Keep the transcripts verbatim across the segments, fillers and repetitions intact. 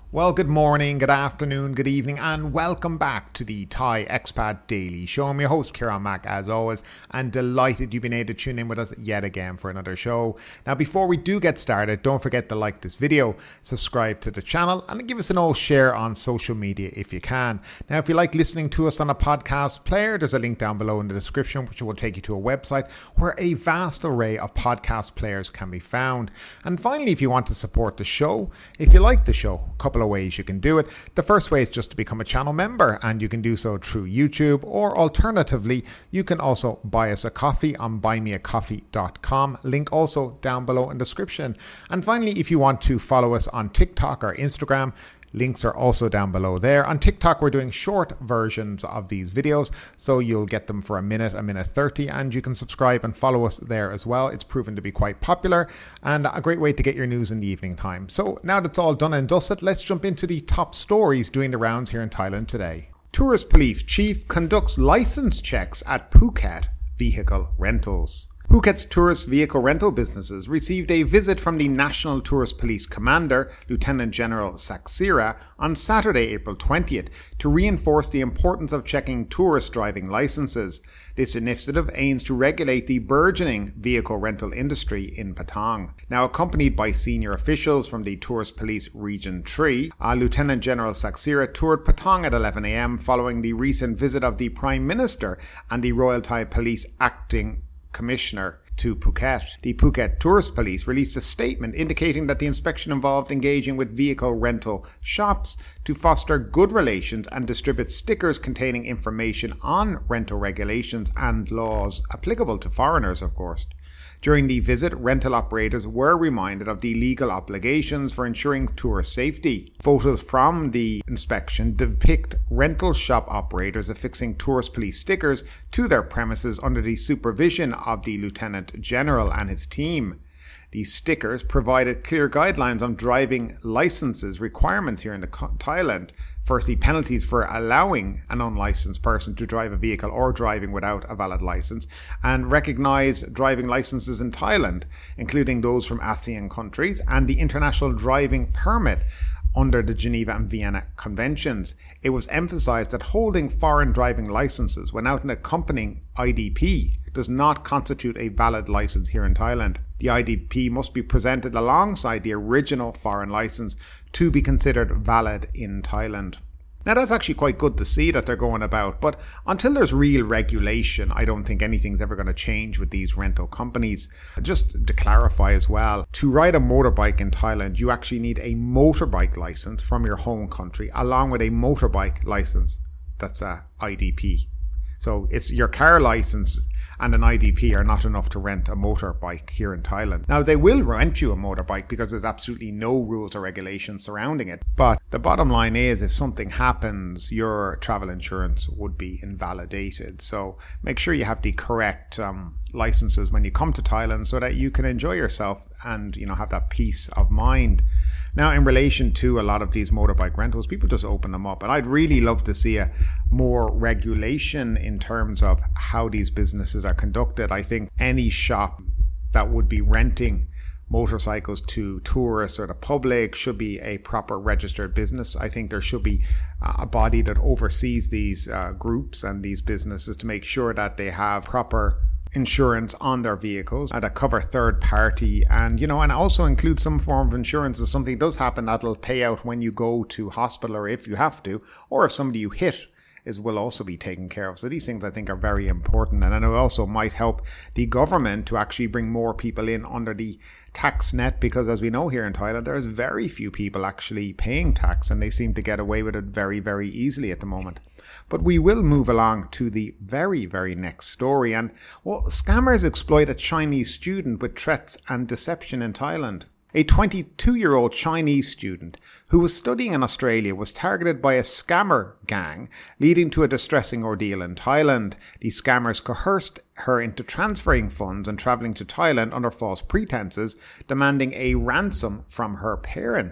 Well, good morning, good afternoon, good evening, and welcome back to the Thai Expat Daily Show. I'm your host, Kieran Mack, as always, and delighted you've been able to tune in with us yet again for another show. Now, before we do get started, don't forget to like this video, subscribe to the channel, and give us an old share on social media if you can. Now, if you like listening to us on a podcast player, there's a link down below in the description, which will take you to a website where a vast array of podcast players can be found. And finally, if you want to support the show, if you like the show, a couple of ways you can do it. The first way is just to become a channel member, and you can do so through YouTube, or alternatively you can also buy us a coffee on buy me a coffee dot com, link also down below in the description. And finally, if you want to follow us on TikTok or Instagram, links are also down below there. On TikTok, we're doing short versions of these videos, so you'll get them for a minute, a minute thirty, and you can subscribe and follow us there as well. It's proven to be quite popular and a great way to get your news in the evening time. So now that's all done and dusted, let's jump into the top stories doing the rounds here in Thailand today. Tourist Police Chief conducts license checks at Phuket vehicle rentals. Phuket's tourist vehicle rental businesses received a visit from the National Tourist Police Commander, Lieutenant General Saksira, on Saturday, April twentieth, to reinforce the importance of checking tourist driving licenses. This initiative aims to regulate the burgeoning vehicle rental industry in Patong. Now, accompanied by senior officials from the Tourist Police Region three, uh, Lieutenant General Saksira toured Patong at eleven a.m. following the recent visit of the Prime Minister and the Royal Thai Police Acting Commissioner to Phuket. The Phuket Tourist Police released a statement indicating that the inspection involved engaging with vehicle rental shops to foster good relations and distribute stickers containing information on rental regulations and laws applicable to foreigners, of course. During the visit, rental operators were reminded of the legal obligations for ensuring tourist safety. Photos from the inspection depict rental shop operators affixing tourist police stickers to their premises under the supervision of the Lieutenant General and his team. These stickers provided clear guidelines on driving licenses requirements here in the Thailand. Firstly, penalties for allowing an unlicensed person to drive a vehicle or driving without a valid license, and recognised driving licenses in Thailand, including those from ASEAN countries, and the International Driving Permit under the Geneva and Vienna Conventions. It was emphasised that holding foreign driving licenses without an accompanying I D P does not constitute a valid license here in Thailand. The I D P must be presented alongside the original foreign license to be considered valid in Thailand. Now, that's actually quite good to see that they're going about, but until there's real regulation, I don't think anything's ever going to change with these rental companies. Just to clarify as well, to ride a motorbike in Thailand, you actually need a motorbike license from your home country, along with a motorbike license that's a I D P. So it's your car license and an I D P are not enough to rent a motorbike here in Thailand. Now, they will rent you a motorbike because there's absolutely no rules or regulations surrounding it. But the bottom line is, if something happens, your travel insurance would be invalidated. So make sure you have the correct um, licenses when you come to Thailand so that you can enjoy yourself and, you know, have that peace of mind. Now, in relation to a lot of these motorbike rentals, people just open them up. And I'd really love to see a more regulation in terms of how these businesses are conducted. I think any shop that would be renting motorcycles to tourists or the public should be a proper registered business. I think there should be a body that oversees these uh, groups and these businesses to make sure that they have proper insurance on their vehicles and that cover third party, and you know and also include some form of insurance if something does happen that'll pay out when you go to hospital, or if you have to, or if somebody you hit is will also be taken care of. So these things I think are very important, and I know also might help the government to actually bring more people in under the tax net, because as we know here in Thailand, there's very few people actually paying tax and they seem to get away with it very, very easily at the moment. But we will move along to the very, very next story. And well, scammers exploit a Chinese student with threats and deception in Thailand. A twenty-two-year-old Chinese student who was studying in Australia was targeted by a scammer gang, leading to a distressing ordeal in Thailand. The scammers coerced her into transferring funds and travelling to Thailand under false pretenses, demanding a ransom from her parents. The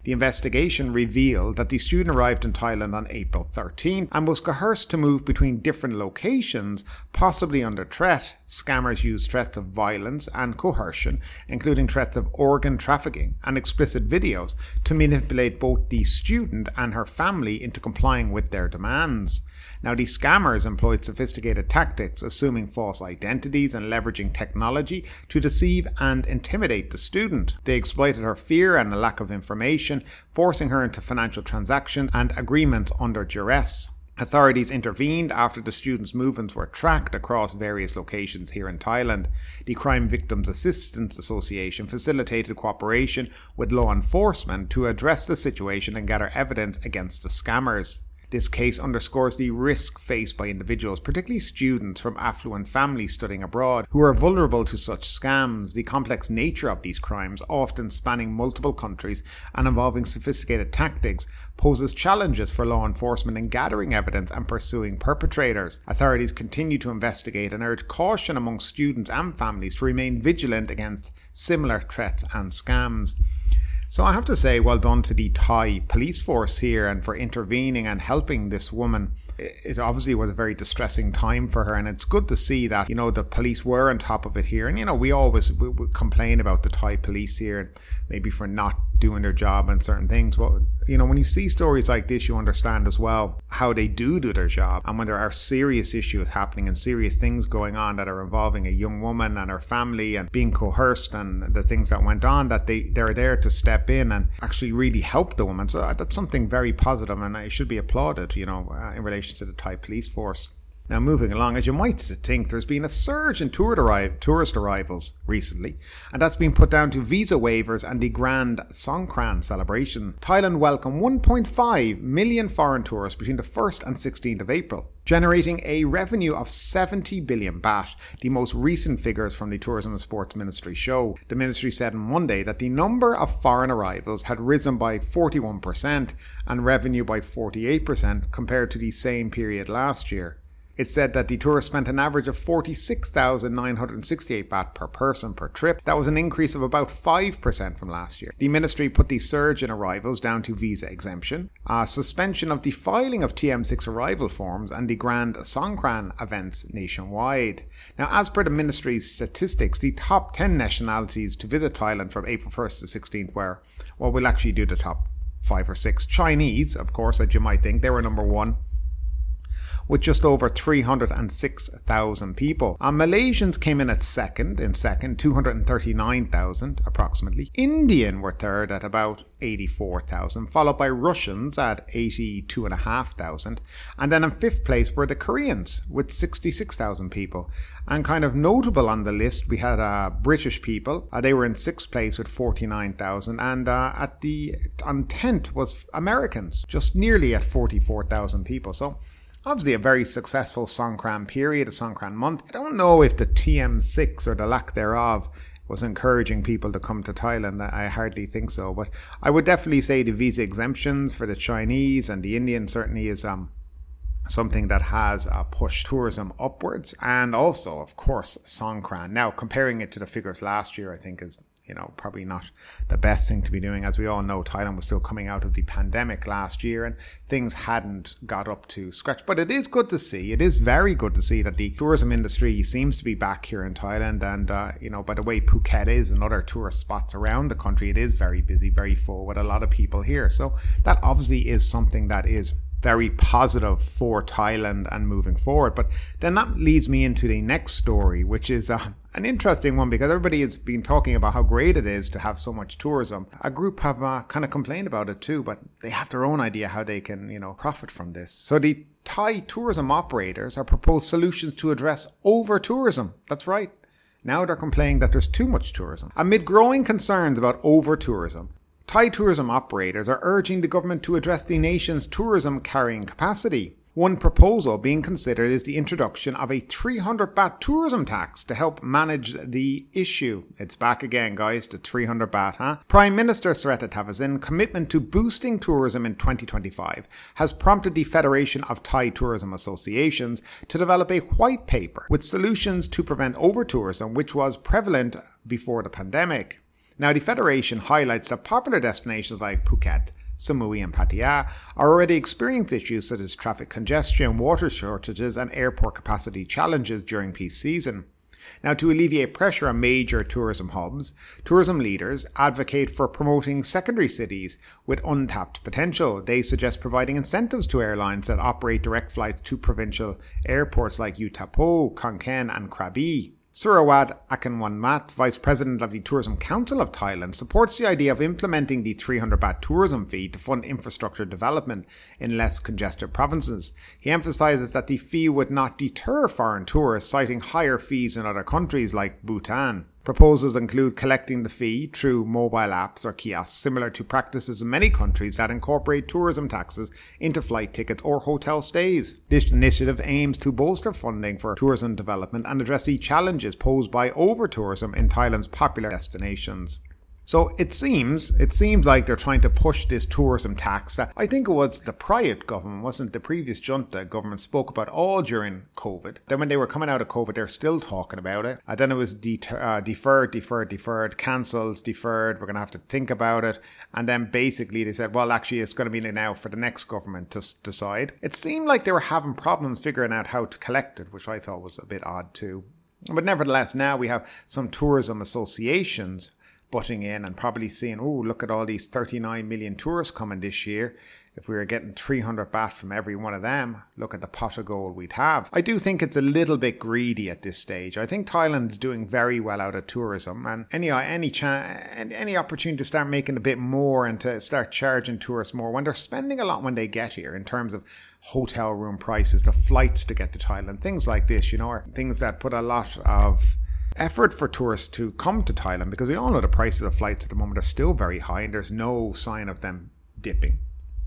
The investigation revealed that the student arrived in Thailand on April thirteenth and was coerced to move between different locations, possibly under threat. Scammers used threats of violence and coercion, including threats of organ trafficking and explicit videos, to manipulate both the student and her family into complying with their demands. Now, these scammers employed sophisticated tactics, assuming false identities and leveraging technology to deceive and intimidate the student. They exploited her fear and a lack of information, forcing her into financial transactions and agreements under duress. Authorities intervened after the students' movements were tracked across various locations here in Thailand. The Crime Victims Assistance Association facilitated cooperation with law enforcement to address the situation and gather evidence against the scammers. This case underscores the risk faced by individuals, particularly students from affluent families studying abroad, who are vulnerable to such scams. The complex nature of these crimes, often spanning multiple countries and involving sophisticated tactics, poses challenges for law enforcement in gathering evidence and pursuing perpetrators. Authorities continue to investigate and urge caution among students and families to remain vigilant against similar threats and scams. So I have to say, well done to the Thai police force here and for intervening and helping this woman. It obviously was a very distressing time for her, and it's good to see that, you know, the police were on top of it here. And, you know, we always we, we complain about the Thai police here, maybe for not doing their job and certain things. But, you know, when you see stories like this, you understand as well how they do do their job. And when there are serious issues happening and serious things going on that are involving a young woman and her family and being coerced and the things that went on, that they, they're there to step in and actually really help the woman. So that's something very positive, and it should be applauded, you know, uh, in relation to the Thai police force. Now, moving along, as you might think, there's been a surge in tourist arrivals recently, and that's been put down to visa waivers and the Grand Songkran celebration. Thailand welcomed one point five million foreign tourists between the first and sixteenth of April, generating a revenue of seventy billion baht. The most recent figures from the Tourism and Sports Ministry show. The ministry said on Monday that the number of foreign arrivals had risen by forty-one percent and revenue by forty-eight percent compared to the same period last year. It said that the tourists spent an average of forty-six thousand nine hundred sixty-eight baht per person per trip. That was an increase of about five percent from last year. The ministry put the surge in arrivals down to visa exemption, a suspension of the filing of T M six arrival forms, and the Grand Songkran events nationwide. Now, as per the ministry's statistics, the top ten nationalities to visit Thailand from April first to sixteenth were, well, we'll actually do the top five or six. Chinese, of course, as you might think, they were number one, with just over three hundred six thousand people. Uh, Malaysians came in at second, in second, two hundred thirty-nine thousand approximately. Indian were third at about eighty-four thousand, followed by Russians at eighty-two thousand five hundred. And then in fifth place were the Koreans with sixty-six thousand people. And kind of notable on the list, we had uh, British people. Uh, they were in sixth place with forty-nine thousand. And uh, at the on tenth was Americans, just nearly at forty-four thousand people. So obviously a very successful Songkran period, a Songkran month. I don't know if the T M six or the lack thereof was encouraging people to come to Thailand. I hardly think so. But I would definitely say the visa exemptions for the Chinese and the Indian certainly is um something that has uh, pushed tourism upwards. And also, of course, Songkran. Now, comparing it to the figures last year, I think is, you know, probably not the best thing to be doing. As we all know, Thailand was still coming out of the pandemic last year and things hadn't got up to scratch. But it is good to see, it is very good to see that the tourism industry seems to be back here in Thailand. And, uh, you know, by the way Phuket is and other tourist spots around the country, it is very busy, very full with a lot of people here. So that obviously is something that is very positive for Thailand and moving forward. But then that leads me into the next story, which is uh, an interesting one, because everybody has been talking about how great it is to have so much tourism. A group have uh, kind of complained about it too, but they have their own idea how they can, you know, profit from this. So the Thai tourism operators have proposed solutions to address over-tourism. That's right. Now they're complaining that there's too much tourism. Amid growing concerns about over-tourism, Thai tourism operators are urging the government to address the nation's tourism carrying capacity. One proposal being considered is the introduction of a three hundred baht tourism tax to help manage the issue. It's back again, guys, to three hundred baht, huh? Prime Minister Srettha Thavisin's commitment to boosting tourism in twenty twenty-five has prompted the Federation of Thai Tourism Associations to develop a white paper with solutions to prevent over-tourism, which was prevalent before the pandemic. Now, the Federation highlights that popular destinations like Phuket, Samui and Pattaya are already experiencing issues such as traffic congestion, water shortages and airport capacity challenges during peak season. Now, to alleviate pressure on major tourism hubs, tourism leaders advocate for promoting secondary cities with untapped potential. They suggest providing incentives to airlines that operate direct flights to provincial airports like Utapao, Khon Kaen and Krabi. Surawat Akanwanmat, Vice President of the Tourism Council of Thailand, supports the idea of implementing the three hundred baht tourism fee to fund infrastructure development in less congested provinces. He emphasises that the fee would not deter foreign tourists, citing higher fees in other countries like Bhutan. Proposals include collecting the fee through mobile apps or kiosks, similar to practices in many countries that incorporate tourism taxes into flight tickets or hotel stays. This initiative aims to bolster funding for tourism development and address the challenges posed by over-tourism in Thailand's popular destinations. So it seems, it seems like they're trying to push this tourism tax that I think it was the prior government, wasn't the previous junta government, spoke about all during COVID. Then when they were coming out of COVID, they're still talking about it. And then it was deter, uh, deferred, deferred, deferred, cancelled, deferred. We're going to have to think about it. And then basically they said, well, actually, it's going to be now for the next government to decide. It seemed like they were having problems figuring out how to collect it, which I thought was a bit odd too. But nevertheless, now we have some tourism associations butting in and probably seeing, oh, look at all these thirty-nine million tourists coming this year. If we were getting three hundred baht from every one of them, look at the pot of gold we'd have. I do think it's a little bit greedy at this stage. I think Thailand is doing very well out of tourism, and any any cha- any opportunity to start making a bit more and to start charging tourists more when they're spending a lot when they get here in terms of hotel room prices, the flights to get to Thailand, things like this, you know, are things that put a lot of effort for tourists to come to Thailand, because we all know the prices of flights at the moment are still very high and there's no sign of them dipping.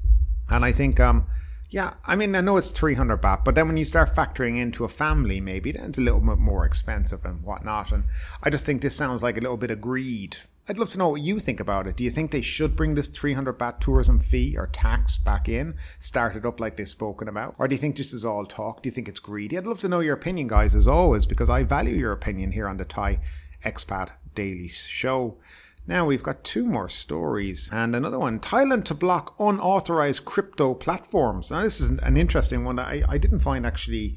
And I think, um, yeah, I mean, I know it's three hundred baht, but then when you start factoring into a family, maybe then it's a little bit more expensive and whatnot. And I just think this sounds like a little bit of greed. I'd love to know what you think about it. Do you think they should bring this three hundred baht tourism fee or tax back in, start it up like they've spoken about? Or do you think this is all talk? Do you think it's greedy? I'd love to know your opinion, guys, as always, because I value your opinion here on the Thai Expat Daily Show. Now we've got two more stories and another one. Thailand to block unauthorized crypto platforms. Now this is an interesting one that I, I didn't find actually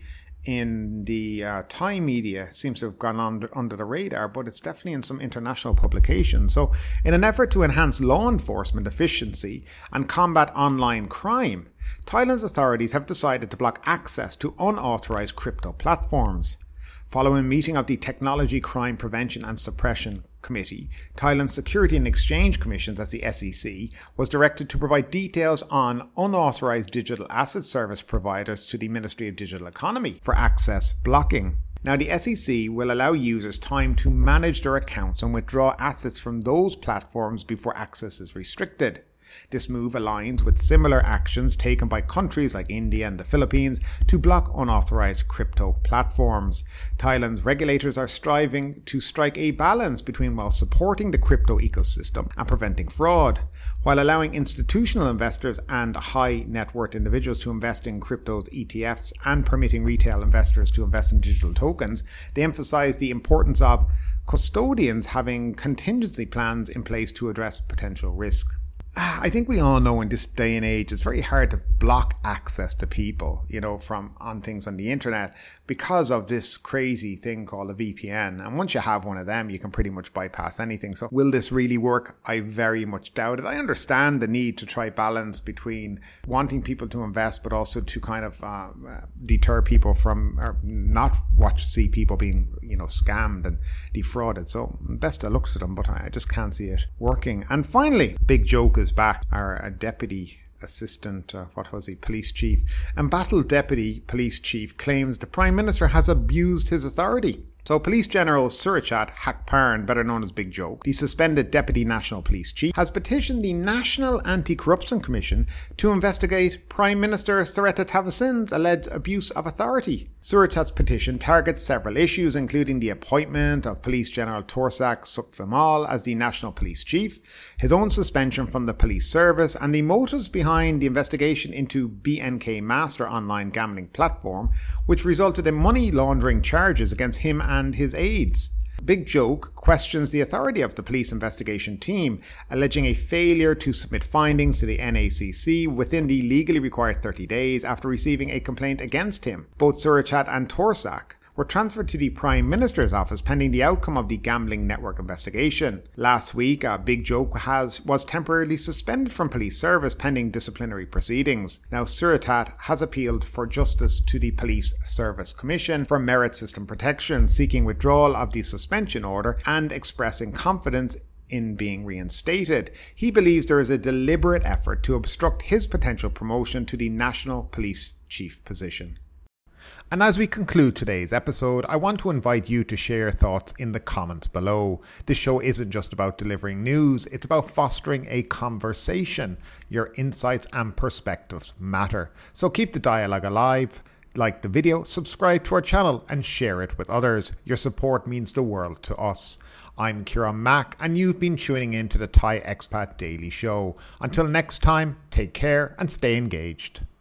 in the uh, Thai media. It seems to have gone under, under the radar, but it's definitely in some international publications. So in an effort to enhance law enforcement efficiency and combat online crime, Thailand's authorities have decided to block access to unauthorized crypto platforms. Following a meeting of the Technology Crime Prevention and Suppression Committee, Thailand's Security and Exchange Commission, that's the S E C, was directed to provide details on unauthorized digital asset service providers to the Ministry of Digital Economy for access blocking. Now, the S E C will allow users time to manage their accounts and withdraw assets from those platforms before access is restricted. This move aligns with similar actions taken by countries like India and the Philippines to block unauthorized crypto platforms. Thailand's regulators are striving to strike a balance between while supporting the crypto ecosystem and preventing fraud, while allowing institutional investors and high net worth individuals to invest in crypto's E T Fs and permitting retail investors to invest in digital tokens. They emphasize the importance of custodians having contingency plans in place to address potential risk. I think we all know in this day and age, it's very hard to block access to people, you know, from on things on the internet because of this crazy thing called a V P N. And once you have one of them, you can pretty much bypass anything. So will this really work? I very much doubt it. I understand the need to try balance between wanting people to invest, but also to kind of uh, deter people from, or not watch, see people being, you know, scammed and defrauded. So best of luck to them, but I just can't see it working. And finally, big joke is back. Our uh, deputy assistant, uh, what was he, police chief, embattled deputy police chief claims the Prime Minister has abused his authority. So Police General Surachat Hakparn, better known as Big Joke, the suspended Deputy National Police Chief, has petitioned the National Anti-Corruption Commission to investigate Prime Minister Srettha Thavisin's alleged abuse of authority. Surachat's petition targets several issues, including the appointment of Police General Torsak Sukvimal as the National Police Chief, his own suspension from the police service, and the motives behind the investigation into B N K Master online gambling platform, which resulted in money laundering charges against him and and his aides. Big Joke questions the authority of the police investigation team, alleging a failure to submit findings to the N A C C within the legally required thirty days after receiving a complaint against him. Both Surichat and Torsak were transferred to the Prime Minister's office pending the outcome of the gambling network investigation. Last week, uh, Big Joke has was temporarily suspended from police service pending disciplinary proceedings. Now, Surichat has appealed for justice to the Police Service Commission for Merit System Protection, seeking withdrawal of the suspension order and expressing confidence in being reinstated. He believes there is a deliberate effort to obstruct his potential promotion to the National Police Chief position. And as we conclude today's episode, I want to invite you to share your thoughts in the comments below. This show isn't just about delivering news, it's about fostering a conversation. Your insights and perspectives matter. So keep the dialogue alive, like the video, subscribe to our channel and share it with others. Your support means the world to us. I'm Kieran Mack and you've been tuning in to the Thai Expat Daily Show. Until next time, take care and stay engaged.